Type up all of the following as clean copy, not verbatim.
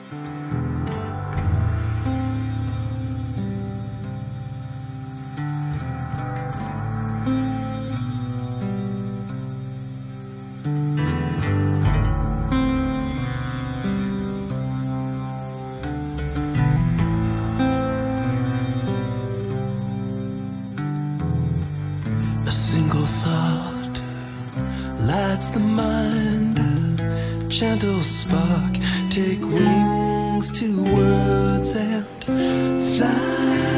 A single thought lights the mind, gentle spark, take wings to words and fly.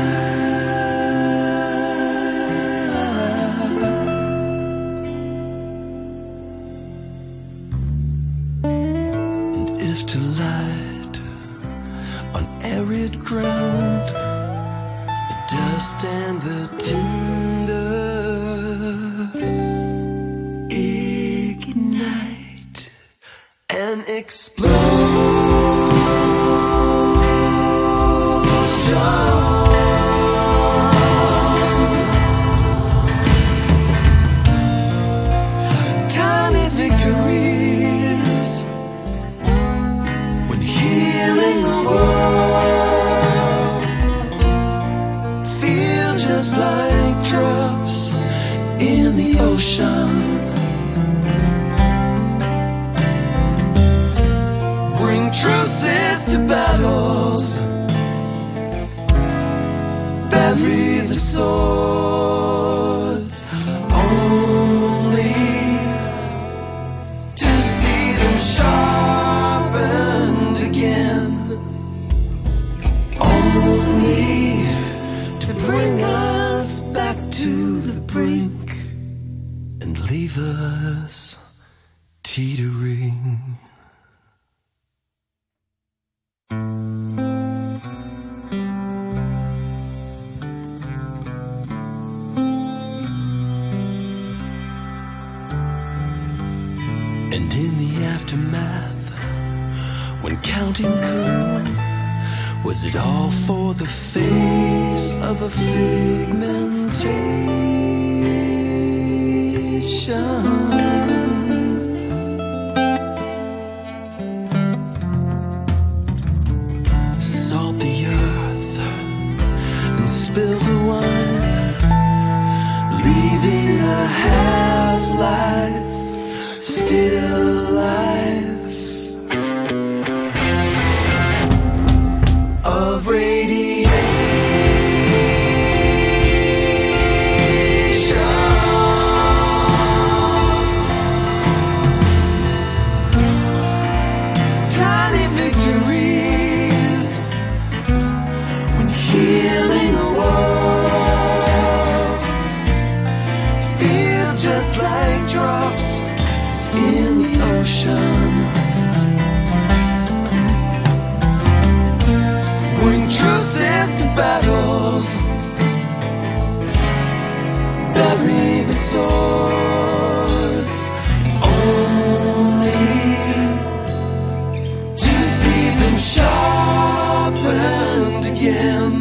And if to light on arid ground, the dust and the tinder ignite and explosion. Tiny victories when healing the world feel just like drops in the ocean. Bring truces to battles, bury the swords, only to see them sharpened again, only to bring us back to the brink and leave us teetering. And in the aftermath, when counting cool, was it all for the face of a figmentation? Salt the earth and spill the wine, leaving a half-life still alive of radiation. Tiny victories when healing the world feel just like drops in the ocean. Bring truces to battles, bury the swords, only to see them sharpened again,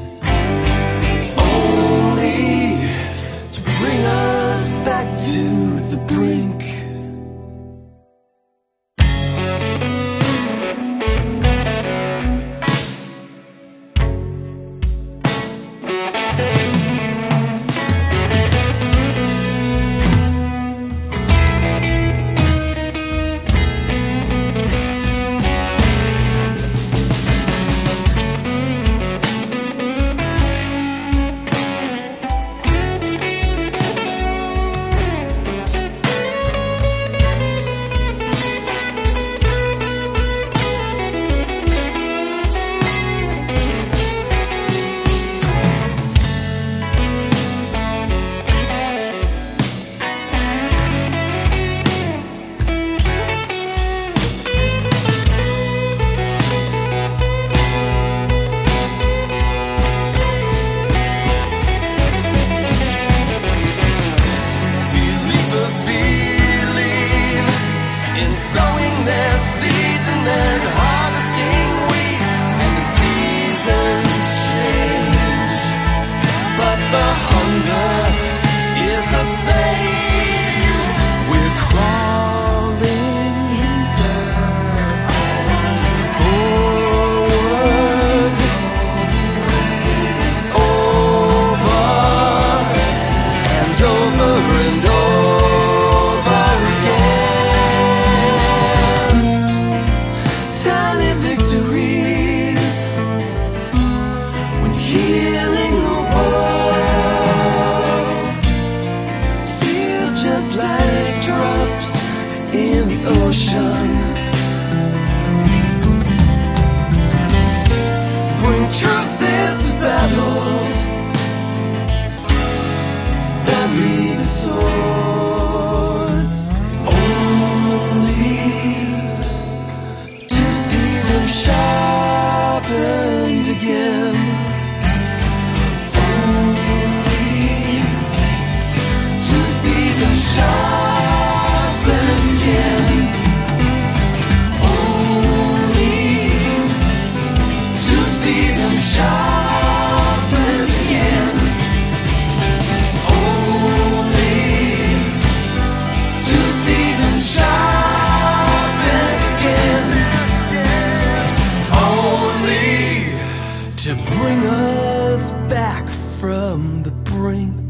only to bring us back to the brink. Crawling in circles for sharpen again. Only to see them sharpen again. Only to see them sharpen again. Only to bring us back from the brink.